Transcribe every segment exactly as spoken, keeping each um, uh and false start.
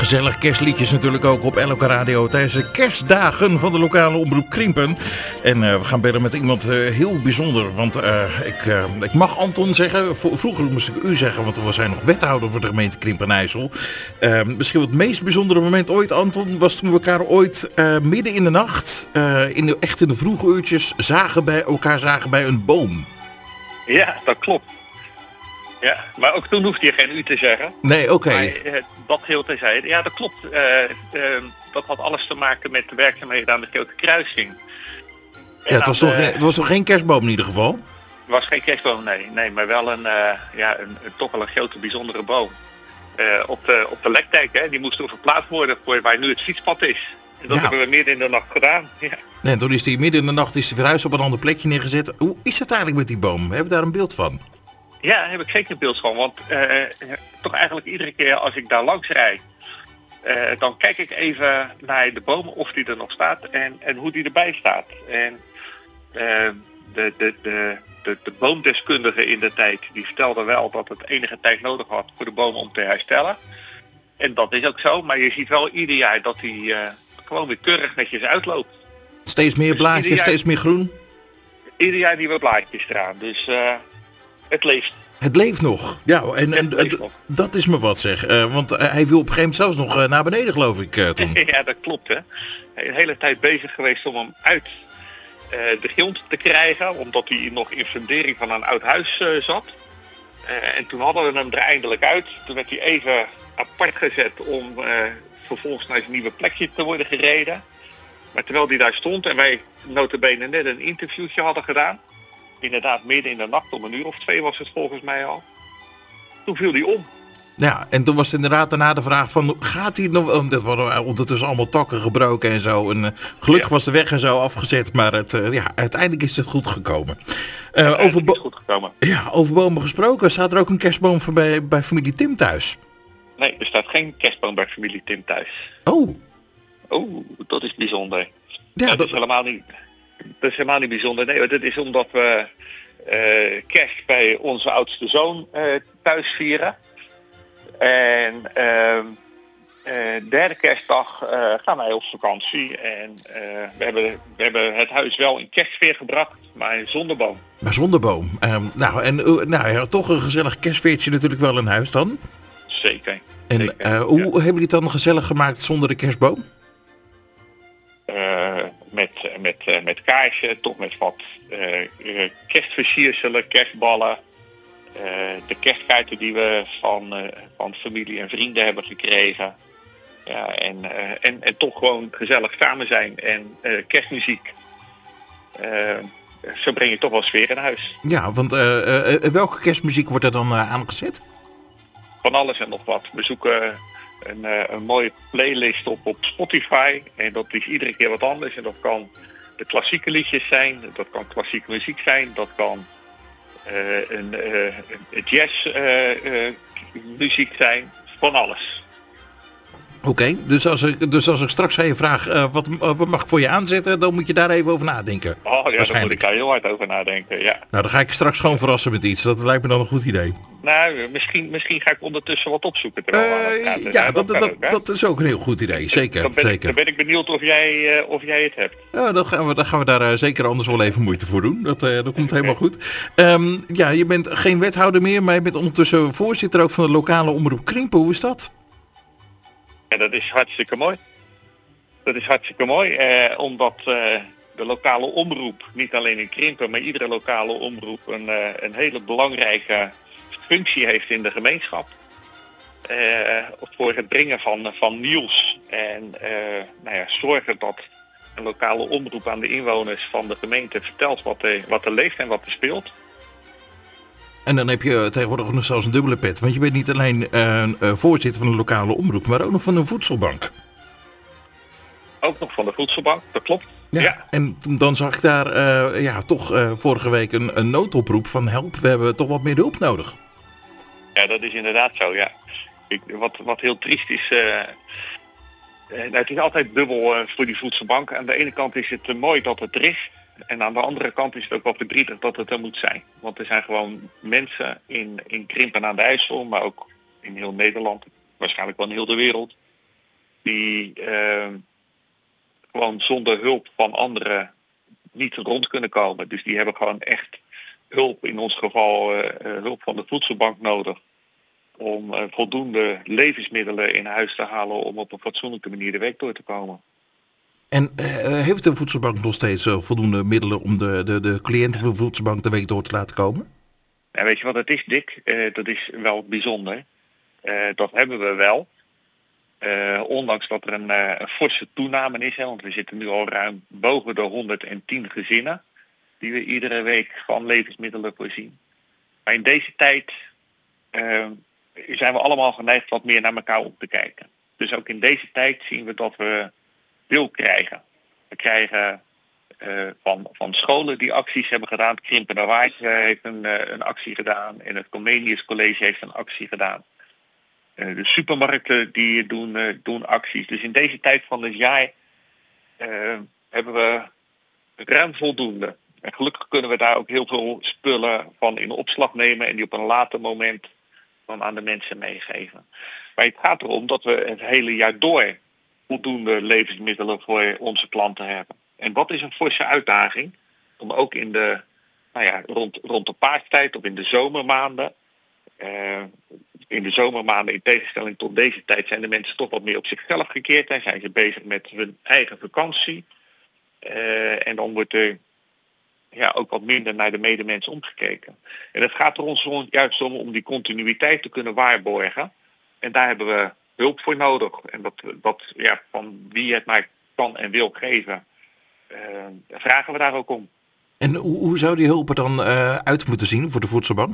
gezellig kerstliedjes natuurlijk ook op L O K Radio tijdens de kerstdagen van de lokale omroep Krimpen. En uh, we gaan bellen met iemand uh, heel bijzonder. Want uh, ik, uh, ik mag Anton zeggen. V- vroeger moest ik u zeggen, want we zijn nog wethouder voor de gemeente Krimpen-IJssel. Uh, misschien het meest bijzondere moment ooit, Anton, was toen we elkaar ooit uh, midden in de nacht, uh, in de, echt in de vroege uurtjes, zagen bij elkaar zagen bij een boom. Ja, dat klopt. Ja, maar ook toen hoefde je geen u te zeggen. Nee, oké. Okay. Uh, dat heel terzijde. Ja, dat klopt. Uh, uh, dat had alles te maken met de werkzaamheden aan de Grote Kruising. Ja, het was, de... toch, het was toch geen kerstboom in ieder geval? Het was geen kerstboom, nee. Nee, maar wel een, uh, ja, een, een toch wel een grote bijzondere boom. Uh, op de, op de Lekdijk, hè, die moest verplaatst worden voor waar nu het fietspad is. En dat ja. hebben we midden in de nacht gedaan. Ja. En toen is die midden in de nacht is die verhuisd op een ander plekje neergezet. Hoe is het eigenlijk met die boom? Hebben we daar een beeld van? Ja, daar heb ik zeker een beeld van. Want uh, toch eigenlijk iedere keer als ik daar langs rijd, uh, dan kijk ik even naar de boom of die er nog staat en, en hoe die erbij staat. En uh, de, de, de, de, de boomdeskundige in de tijd, die vertelde wel dat het enige tijd nodig had voor de boom om te herstellen. En dat is ook zo, maar je ziet wel ieder jaar dat hij uh, gewoon weer keurig netjes uitloopt. Steeds meer dus blaadjes, jaar, steeds meer groen? Ieder jaar nieuwe blaadjes eraan, dus uh, het leeft. Het leeft nog, ja, en, en d- nog. Dat is me wat zeg, uh, want uh, hij viel op een gegeven moment zelfs nog uh, naar beneden geloof ik uh, toen. Ja, dat klopt hè. Hij is de hele tijd bezig geweest om hem uit uh, de grond te krijgen, omdat hij nog in fundering van een oud huis uh, zat. Uh, en toen hadden we hem er eindelijk uit, toen werd hij even apart gezet om uh, vervolgens naar zijn nieuwe plekje te worden gereden. Maar terwijl hij daar stond en wij nota bene net een interviewtje hadden gedaan, inderdaad midden in de nacht, om een uur of twee was het volgens mij al, toen viel hij om. Ja, en toen was het inderdaad daarna de vraag van, gaat hij nog, dit worden ondertussen allemaal takken gebroken en zo, en uh, gelukkig ja. was de weg en zo afgezet, maar het, uh, ja, uiteindelijk is het goed gekomen. Uh, over, bo- goed gekomen. Ja, over bomen gesproken, staat er ook een kerstboom voor bij, bij familie Tim thuis? Nee, er staat geen kerstboom bij familie Tim thuis. Oh. Oh, dat is bijzonder. Ja, dat, dat is helemaal niet, dat is helemaal niet bijzonder. Nee, dat is omdat we uh, kerst bij onze oudste zoon uh, thuis vieren. En uh, uh, derde kerstdag uh, gaan wij op vakantie. En uh, we, hebben, we hebben het huis wel in kerstsfeer gebracht, maar zonder boom. Maar zonder boom. Um, nou, en uh, nou, ja, toch een gezellig kerstfeertje natuurlijk wel in huis dan? Zeker. En zeker, uh, hoe ja. hebben jullie het dan gezellig gemaakt zonder de kerstboom? Uh, met, met, uh, met kaarsje, toch met wat uh, uh, kerstversierselen, kerstballen. Uh, de kerstkaarten die we van, uh, van familie en vrienden hebben gekregen. Ja, en, uh, en, en toch gewoon gezellig samen zijn en uh, kerstmuziek. Uh, zo breng je toch wel sfeer in huis. Ja, want uh, uh, welke kerstmuziek wordt er dan uh, aangezet? Van alles en nog wat. We zoeken een, uh, een mooie playlist op op Spotify. En dat is iedere keer wat anders. En dat kan de klassieke liedjes zijn. Dat kan klassieke muziek zijn. Dat kan uh, een, uh, een jazz uh, uh, muziek zijn. Van alles. Oké, okay, dus, als ik, dus als ik straks aan je vraag uh, wat, uh, wat mag ik voor je aanzetten, dan moet je daar even over nadenken. Oh ja, dan moet ik daar heel hard over nadenken, ja. Nou, dan ga ik je straks gewoon verrassen met iets. Dat lijkt me dan een goed idee. Nou, misschien, misschien ga ik ondertussen wat opzoeken. Terwijl uh, we aan het ja, dat, dat, dat, ook, dat is ook een heel goed idee, zeker. Dan ben, zeker. Ik, dan ben ik benieuwd of jij, uh, of jij het hebt. Ja, dan gaan we, dan gaan we daar uh, zeker anders wel even moeite voor doen. Dat, uh, dat komt helemaal goed. Um, ja, je bent geen wethouder meer, maar je bent ondertussen voorzitter ook van de lokale omroep Krimpen. Hoe is dat? Ja, dat is hartstikke mooi. Dat is hartstikke mooi, eh, omdat uh, de lokale omroep, niet alleen in Krimpen, maar iedere lokale omroep een, uh, een hele belangrijke functie heeft in de gemeenschap. Uh, voor het brengen van, van nieuws en uh, nou ja, zorgen dat een lokale omroep aan de inwoners van de gemeente vertelt wat er, wat er leeft en wat er speelt. En dan heb je tegenwoordig nog zelfs een dubbele pet. Want je bent niet alleen uh, uh, voorzitter van een lokale omroep, maar ook nog van een voedselbank. Ook nog van de voedselbank, dat klopt. Ja, ja. En dan zag ik daar uh, ja, toch uh, vorige week een, een noodoproep van help, we hebben toch wat meer hulp nodig. Ja, dat is inderdaad zo, ja. Ik, wat, wat heel triest is, uh, uh, het is altijd dubbel uh, voor die voedselbank. Aan de ene kant is het uh, mooi dat het er is. En aan de andere kant is het ook wel verdrietig dat het er moet zijn. Want er zijn gewoon mensen in, in Krimpen aan de IJssel, maar ook in heel Nederland, waarschijnlijk wel in heel de wereld, die uh, gewoon zonder hulp van anderen niet rond kunnen komen. Dus die hebben gewoon echt hulp, in ons geval uh, hulp van de voedselbank nodig, om uh, voldoende levensmiddelen in huis te halen om op een fatsoenlijke manier de week door te komen. En uh, heeft de voedselbank nog steeds uh, voldoende middelen om de, de, de cliënten van de voedselbank de week door te laten komen? Ja, weet je wat het is, Dick? Uh, dat is wel bijzonder. Uh, dat hebben we wel. Uh, ondanks dat er een, uh, een forse toename is, hè, want we zitten nu al ruim boven de honderdtien gezinnen die we iedere week van levensmiddelen voorzien. Maar in deze tijd uh, zijn we allemaal geneigd wat meer naar elkaar op te kijken. Dus ook in deze tijd zien we dat we veel krijgen. We krijgen uh, van, van scholen die acties hebben gedaan. Het Krimpen en Waard heeft een, uh, een actie gedaan en het Comenius College heeft een actie gedaan. Uh, de supermarkten die doen, uh, doen acties. Dus in deze tijd van het jaar uh, hebben we ruim voldoende. En gelukkig kunnen we daar ook heel veel spullen van in opslag nemen en die op een later moment dan aan de mensen meegeven. Maar het gaat erom dat we het hele jaar door voldoende levensmiddelen voor onze klanten hebben. En dat is een forse uitdaging. Om ook in de, nou ja, rond, rond de paartijd of in de zomermaanden. Uh, in de zomermaanden, in tegenstelling tot deze tijd, zijn de mensen toch wat meer op zichzelf gekeerd. En zijn ze bezig met hun eigen vakantie. Uh, en dan wordt er ja, ook wat minder naar de medemens omgekeken. En het gaat er ons juist om om die continuïteit te kunnen waarborgen. En daar hebben we hulp voor nodig. En dat, dat ja, van wie het maar kan en wil geven, uh, vragen we daar ook om. En hoe, hoe zou die hulp er dan uh, uit moeten zien voor de voedselbank?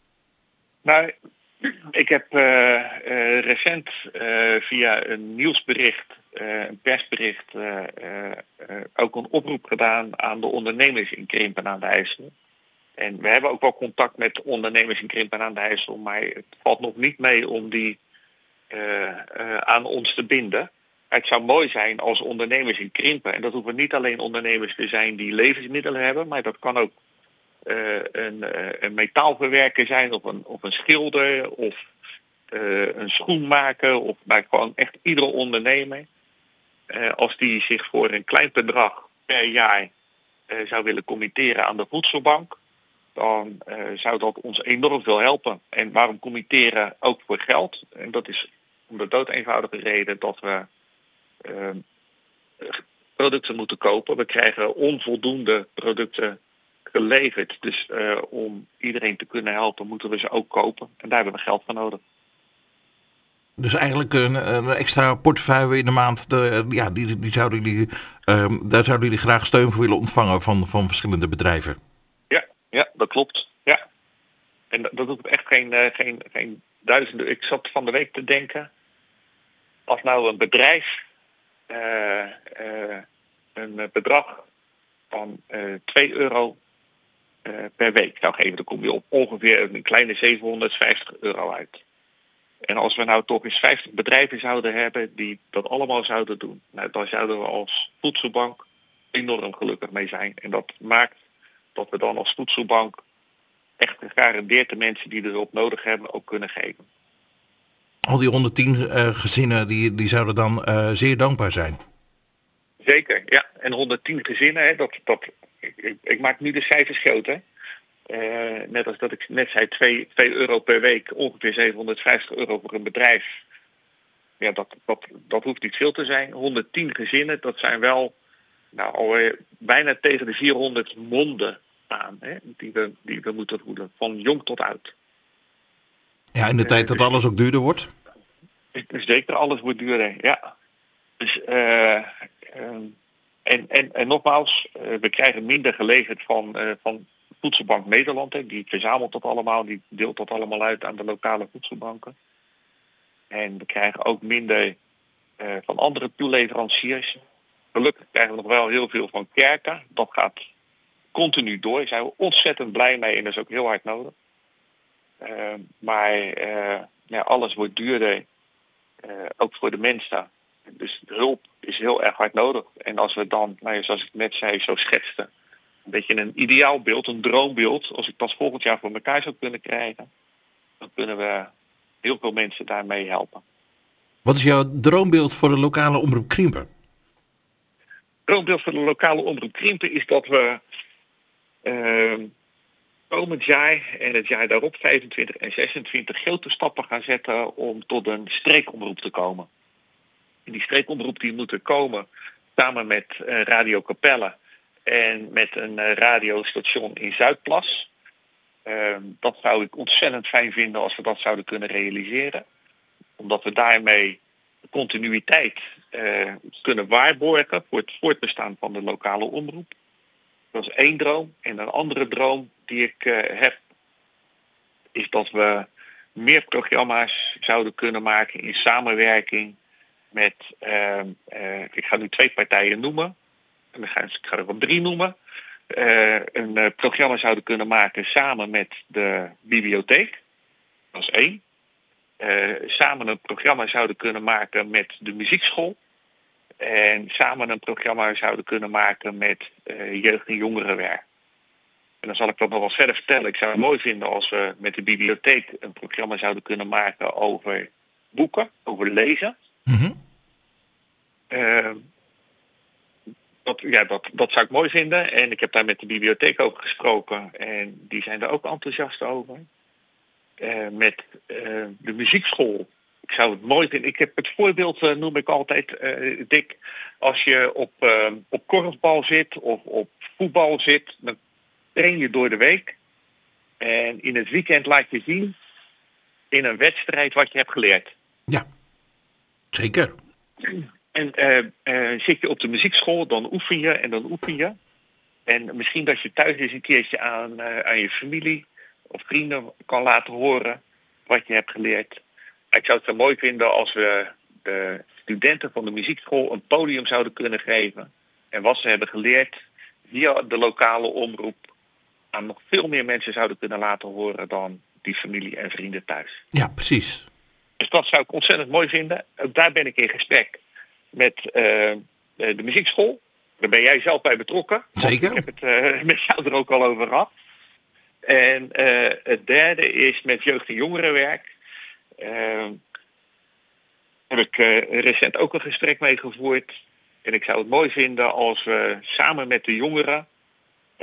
Nou, ik heb uh, uh, recent uh, via een nieuwsbericht, uh, een persbericht, uh, uh, uh, ook een oproep gedaan aan de ondernemers in Krimpen aan de IJssel. En we hebben ook wel contact met ondernemers in Krimpen aan de IJssel, maar het valt nog niet mee om die uh, uh, aan ons te binden. Het zou mooi zijn als ondernemers in Krimpen, en dat hoeven niet alleen ondernemers te zijn die levensmiddelen hebben, maar dat kan ook uh, een, uh, een metaalverwerker zijn of een, of een schilder of uh, een schoenmaker of maar gewoon echt iedere ondernemer. Uh, als die zich voor een klein bedrag per jaar uh, zou willen committeren aan de voedselbank, dan uh, zou dat ons enorm veel helpen. En waarom committeren ook voor geld? En dat is om de dood eenvoudige reden dat we uh, producten moeten kopen. We krijgen onvoldoende producten geleverd. Dus uh, om iedereen te kunnen helpen moeten we ze ook kopen. En daar hebben we geld voor nodig. Dus eigenlijk een, een extra portefeuille in de maand, de, ja, die, die zouden jullie, um, daar zouden jullie graag steun voor willen ontvangen van, van verschillende bedrijven. Ja, ja, dat klopt. Ja. En dat, dat hoeft echt geen, uh, geen, geen duizenden. Ik zat van de week te denken, als nou een bedrijf uh, uh, een bedrag van uh, twee euro uh, per week zou geven, dan kom je op ongeveer een kleine zevenhonderdvijftig euro uit. En als we nou toch eens vijftig bedrijven zouden hebben die dat allemaal zouden doen, nou, dan zouden we als voedselbank enorm gelukkig mee zijn. En dat maakt dat we dan als voedselbank echt gegarandeerd de mensen die er hulp nodig hebben ook kunnen geven. Al die honderdtien uh, gezinnen die, die zouden dan uh, zeer dankbaar zijn. Zeker, ja. En honderdtien gezinnen, hè, dat, dat, ik, ik maak nu de cijfers groot, hè. Uh, net als dat ik net zei, twee euro per week, ongeveer zevenhonderdvijftig euro voor een bedrijf. Ja, dat, dat, dat hoeft niet veel te zijn. honderdtien gezinnen, dat zijn wel nou, alweer bijna tegen de vierhonderd monden aan, hè, die, we, die we moeten voeden, van jong tot oud. Ja, in de tijd dat alles ook duurder wordt? Zeker, alles wordt duurder, ja. Dus, uh, uh, en, en, en nogmaals, uh, we krijgen minder geleverd van, uh, van Voedselbank Nederland. Hè. Die verzamelt dat allemaal, die deelt dat allemaal uit aan de lokale voedselbanken. En we krijgen ook minder uh, van andere toeleveranciers. Gelukkig krijgen we nog wel heel veel van kerken. Dat gaat continu door. Daar zijn we ontzettend blij mee en dat is ook heel hard nodig. Uh, maar uh, ja, alles wordt duurder, uh, ook voor de mensen. Dus de hulp is heel erg hard nodig. En als we dan, nou ja, zoals ik net zei, zo schetste, een beetje een ideaalbeeld, een droombeeld, als ik dat volgend jaar voor elkaar zou kunnen krijgen, dan kunnen we heel veel mensen daarmee helpen. Wat is jouw droombeeld voor de lokale omroep Krimpen? Het droombeeld voor de lokale omroep Krimpen is dat we uh, komend jaar en het jaar daarop, vijfentwintig en zesentwintig, grote stappen gaan zetten om tot een streekomroep te komen. En die streekomroep die moet er komen samen met uh, Radio Capelle en met een uh, radiostation in Zuidplas. Uh, dat zou ik ontzettend fijn vinden als we dat zouden kunnen realiseren. Omdat we daarmee de continuïteit uh, kunnen waarborgen voor het voortbestaan van de lokale omroep. Dat is één droom. En een andere droom die ik uh, heb, is dat we meer programma's zouden kunnen maken in samenwerking met, uh, uh, ik ga nu twee partijen noemen, en dan ga, ik ga er wel drie noemen. Uh, een uh, programma zouden kunnen maken samen met de bibliotheek. Dat is één. Uh, samen een programma zouden kunnen maken met de muziekschool. En samen een programma zouden kunnen maken met uh, jeugd- en jongerenwerk. En dan zal ik dat nog wel verder vertellen. Ik zou het mooi vinden als we met de bibliotheek een programma zouden kunnen maken over boeken, over lezen. Mm-hmm. Uh, dat, ja, dat, dat zou ik mooi vinden. En ik heb daar met de bibliotheek over gesproken. En die zijn er ook enthousiast over. Uh, met uh, de muziekschool. Ik zou het mooi vinden. Ik heb het voorbeeld, uh, noem ik altijd, uh, Dick. Als je op, uh, op korfbal zit of op voetbal zit, dan train je door de week. En in het weekend laat je zien in een wedstrijd wat je hebt geleerd. Ja, zeker. En uh, uh, zit je op de muziekschool, dan oefen je en dan oefen je. En misschien dat je thuis eens een keertje aan, uh, aan je familie of vrienden kan laten horen wat je hebt geleerd. Ik zou het zo mooi vinden als we de studenten van de muziekschool een podium zouden kunnen geven. En wat ze hebben geleerd via de lokale omroep aan nog veel meer mensen zouden kunnen laten horen dan die familie en vrienden thuis. Ja, precies. Dus dat zou ik ontzettend mooi vinden. Ook daar ben ik in gesprek met uh, de muziekschool. Daar ben jij zelf bij betrokken. Zeker. Ik heb het uh, met jou er ook al over gehad. En uh, het derde is met jeugd- en jongerenwerk. Uh, heb ik uh, recent ook een gesprek mee gevoerd. En ik zou het mooi vinden als we samen met de jongeren... Uh,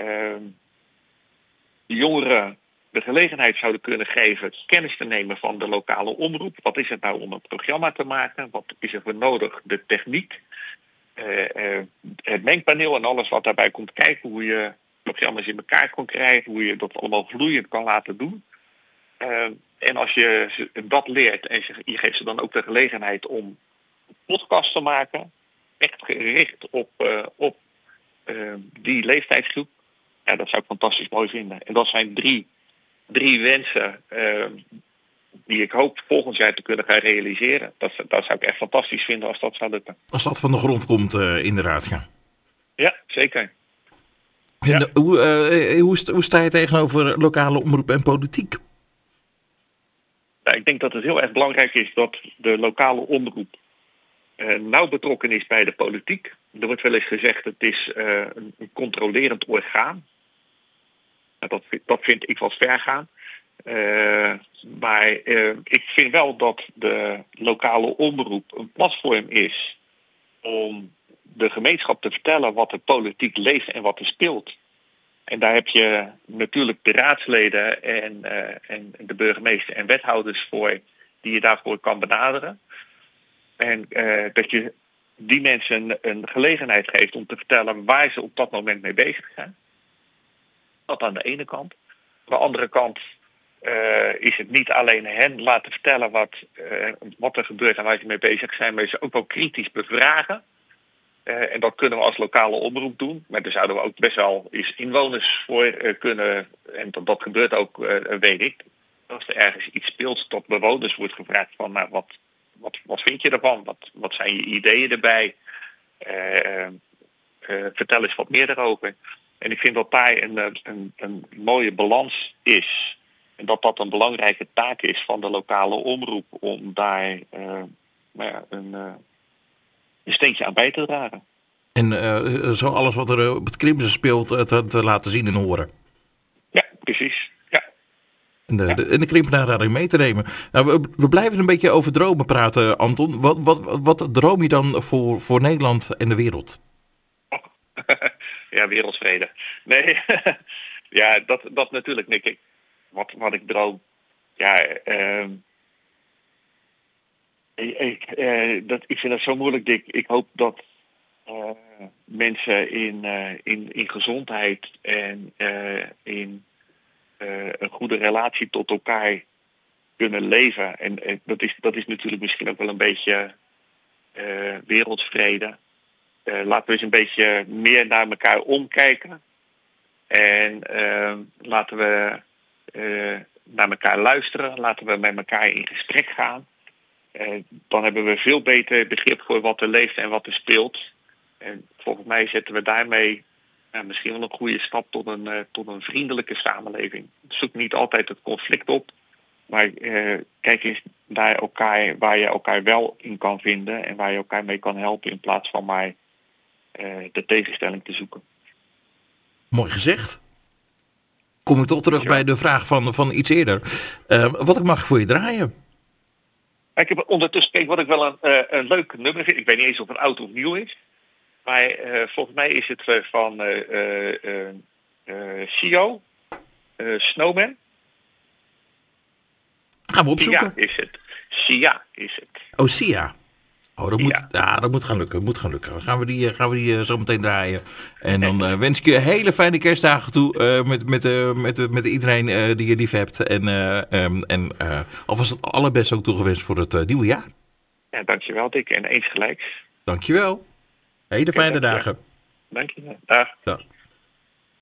de jongeren de gelegenheid zouden kunnen geven kennis te nemen van de lokale omroep. Wat is het nou om een programma te maken? Wat is er voor nodig? De techniek, uh, uh, het mengpaneel en alles wat daarbij komt kijken. Hoe je programma's in elkaar kan krijgen. Hoe je dat allemaal vloeiend kan laten doen. Uh, en als je dat leert en je geeft ze dan ook de gelegenheid om een podcast te maken. Echt gericht op, uh, op uh, die leeftijdsgroep. Ja, dat zou ik fantastisch mooi vinden. En dat zijn drie, drie wensen uh, die ik hoop volgend jaar te kunnen gaan realiseren. Dat, dat zou ik echt fantastisch vinden als dat zou lukken. Als dat van de grond komt, uh, inderdaad, ja. Ja, zeker. En, ja. Hoe, uh, hoe, sta, hoe sta je tegenover lokale omroep en politiek? Nou, ik denk dat het heel erg belangrijk is dat de lokale omroep uh, nauw betrokken is bij de politiek. Er wordt wel eens gezegd, het is uh, een, een controlerend orgaan. Nou, dat, dat vind ik wel ver gaan. Uh, maar uh, ik vind wel dat de lokale omroep een platform is om de gemeenschap te vertellen wat de politiek leeft en wat er speelt. En daar heb je natuurlijk de raadsleden en, uh, en de burgemeester en wethouders voor die je daarvoor kan benaderen. En uh, dat je die mensen een gelegenheid geeft om te vertellen waar ze op dat moment mee bezig zijn. Dat aan de ene kant. Aan de andere kant uh, is het niet alleen hen laten vertellen wat, uh, wat er gebeurt en waar ze mee bezig zijn, maar ze ook wel kritisch bevragen. Uh, en dat kunnen we als lokale omroep doen. Maar daar zouden we ook best wel eens inwoners voor uh, kunnen. En dat, dat gebeurt ook, uh, weet ik. Als er ergens iets speelt, tot bewoners wordt gevraagd van nou, wat, wat, wat vind je ervan? Wat, wat zijn je ideeën erbij? Uh, uh, vertel eens wat meer erover. En ik vind dat daar een, een, een mooie balans is. En dat dat een belangrijke taak is van de lokale omroep om daar uh, nou ja, een, uh, een steentje aan bij te dragen. En uh, zo alles wat er op het Krimpen speelt uh, te, te laten zien en horen. Ja, precies. Ja. En de, de, en de Krimpenaar daarin mee te nemen. Nou, we, we blijven een beetje over dromen praten, Anton. Wat, wat, wat droom je dan voor, voor Nederland en de wereld? Ja, wereldvrede. Nee, ja, dat, dat natuurlijk, Nick. Ik, wat, wat ik droom, ja, uh, ik, ik, uh, dat, ik vind dat zo moeilijk, Dick. Ik hoop dat uh, mensen in, uh, in, in gezondheid en uh, in uh, een goede relatie tot elkaar kunnen leven. En, en dat, is, dat is natuurlijk misschien ook wel een beetje uh, wereldvrede. Uh, laten we eens een beetje meer naar elkaar omkijken. En uh, laten we uh, naar elkaar luisteren. Laten we met elkaar in gesprek gaan. Uh, dan hebben we veel beter begrip voor wat er leeft en wat er speelt. En volgens mij zetten we daarmee uh, misschien wel een goede stap tot een, uh, tot een vriendelijke samenleving. Zoek niet altijd het conflict op. Maar uh, kijk eens naar elkaar waar je elkaar wel in kan vinden. En waar je elkaar mee kan helpen in plaats van maar uh, de tegenstelling te zoeken. Mooi gezegd. Kom ik toch terug ja. bij de vraag van, van iets eerder. Uh, wat ik mag voor je draaien? Ik heb ondertussen gekeken wat ik wel een, uh, een leuk nummer vind. Ik weet niet eens of het oud of nieuw is. Maar uh, volgens mij is het uh, van uh, uh, uh, uh, Sio, uh, Snowman. Gaan we opzoeken. Sia is het. Sia is het. Oh, Sia. Oh, dat moet, ja. ja, dat moet gaan lukken. Moet gaan lukken. Dan gaan we die, gaan we die uh, zo meteen draaien. En dan uh, wens ik je hele fijne kerstdagen toe. Uh, met, met, uh, met, met iedereen uh, die je lief hebt. En, uh, um, en uh, alvast het allerbeste ook toegewenst voor het uh, nieuwe jaar. Ja, dankjewel Dick. En eens gelijks. Dankjewel. Hele fijne dagen. Dankjewel. Dag. Dag.